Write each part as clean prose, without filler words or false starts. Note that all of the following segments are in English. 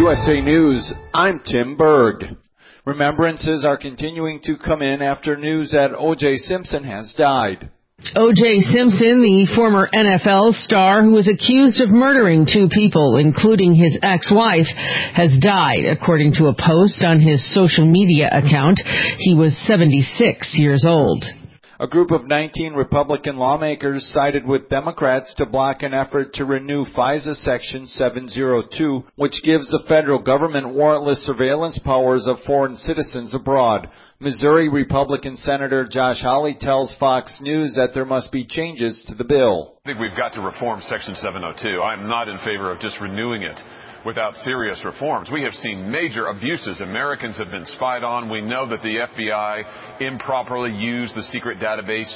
USA News, I'm Tim Berg. Remembrances are continuing to come in after news that O.J. Simpson has died. O.J. Simpson, the former NFL star who was accused of murdering two people, including his ex-wife, has died, according to a post on his social media account. He was 76 years old. A group of 19 Republican lawmakers sided with Democrats to block an effort to renew FISA Section 702, which gives the federal government warrantless surveillance powers of foreign citizens abroad. Missouri Republican Senator Josh Hawley tells Fox News that there must be changes to the bill. I think we've got to reform Section 702. I'm not in favor of just renewing it without serious reforms. We have seen major abuses. Americans have been spied on. We know that the FBI improperly used the secret database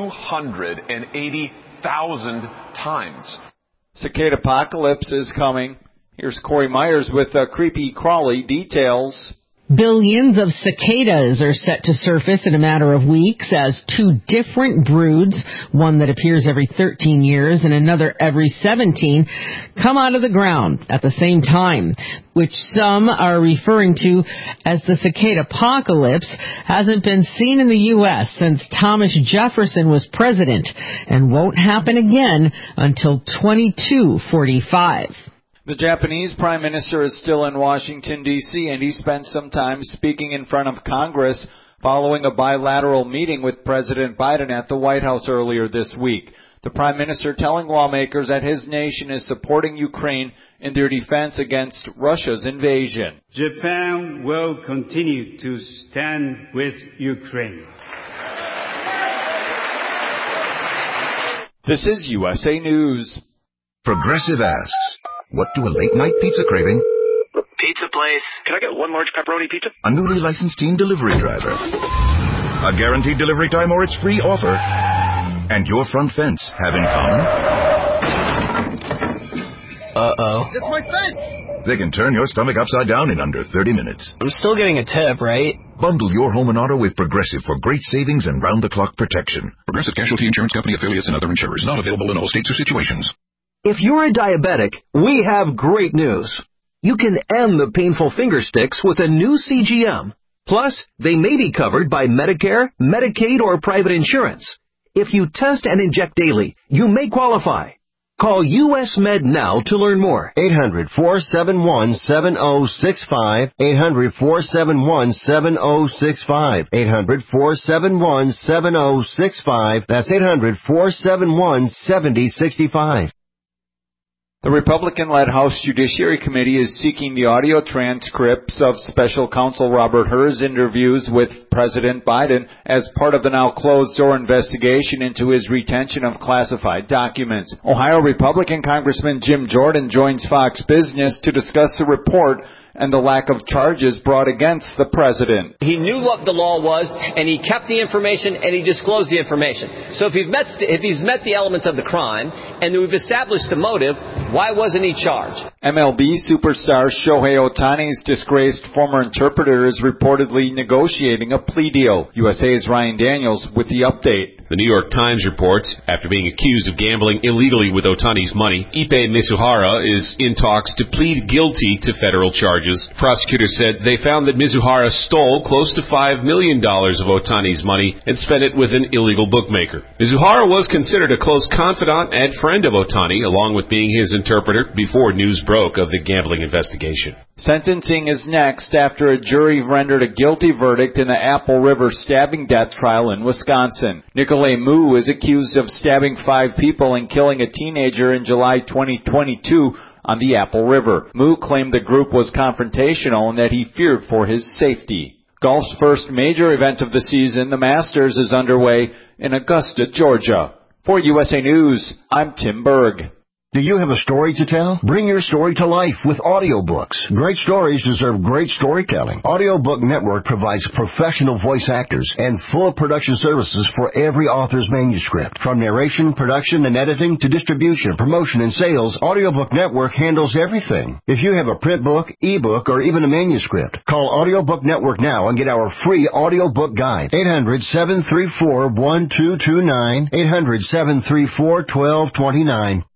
280,000 times. Cicada apocalypse is coming. Here's Corey Myers with creepy crawly details. Billions of cicadas are set to surface in a matter of weeks as two different broods, one that appears every 13 years and another every 17, come out of the ground at the same time, which some are referring to as the cicada apocalypse. Hasn't been seen in the U.S. since Thomas Jefferson was president and won't happen again until 2245. The Japanese Prime Minister is still in Washington, D.C., and he spent some time speaking in front of Congress following a bilateral meeting with President Biden at the White House earlier this week. The Prime Minister telling lawmakers that his nation is supporting Ukraine in their defense against Russia's invasion. Japan will continue to stand with Ukraine. This is USA News. Progressive asks, what do a late-night pizza craving, Pizza place. Can I get one large pepperoni pizza? a newly licensed teen delivery driver, a guaranteed delivery time or it's free offer, and your front fence have in common? Uh-oh. It's my fence! They can turn your stomach upside down in under 30 minutes. I'm still getting a tip, right? Bundle your home and auto with Progressive for great savings and round-the-clock protection. Progressive Casualty Insurance Company affiliates and other insurers. Not available in all states or situations. If you're a diabetic, we have great news. You can end the painful finger sticks with a new CGM. Plus, they may be covered by Medicare, Medicaid, or private insurance. If you test and inject daily, you may qualify. Call US Med now to learn more. 800-471-7065. 800-471-7065. 800-471-7065. That's 800-471-7065. The Republican-led House Judiciary Committee is seeking the audio transcripts of Special Counsel Robert Hur's interviews with President Biden as part of the now closed-door investigation into his retention of classified documents. Ohio Republican Congressman Jim Jordan joins Fox Business to discuss the report and the lack of charges brought against the president. He knew what the law was, and he kept the information, and he disclosed the information. So if he's met the elements of the crime, and we've established the motive, why wasn't he charged? MLB superstar Shohei Ohtani's disgraced former interpreter is reportedly negotiating a plea deal. USA's Ryan Daniels with the update. The New York Times reports, after being accused of gambling illegally with Ohtani's money, Ippei Mizuhara is in talks to plead guilty to federal charges. Prosecutors said they found that Mizuhara stole close to $5 million of Ohtani's money and spent it with an illegal bookmaker. Mizuhara was considered a close confidant and friend of Ohtani, along with being his interpreter before news broke of the gambling investigation. Sentencing is next after a jury rendered a guilty verdict in the Apple River stabbing death trial in Wisconsin. Nicolay Moo is accused of stabbing 5 people and killing a teenager in July 2022 on the Apple River. Moo claimed the group was confrontational and that he feared for his safety. Golf's first major event of the season, the Masters, is underway in Augusta, Georgia. For USA News, I'm Tim Berg. Do you have a story to tell? Bring your story to life with audiobooks. Great stories deserve great storytelling. Audiobook Network provides professional voice actors and full production services for every author's manuscript. From narration, production, and editing to distribution, promotion, and sales, Audiobook Network handles everything. If you have a print book, ebook, or even a manuscript, call Audiobook Network now and get our free audiobook guide. 800-734-1229. 800-734-1229.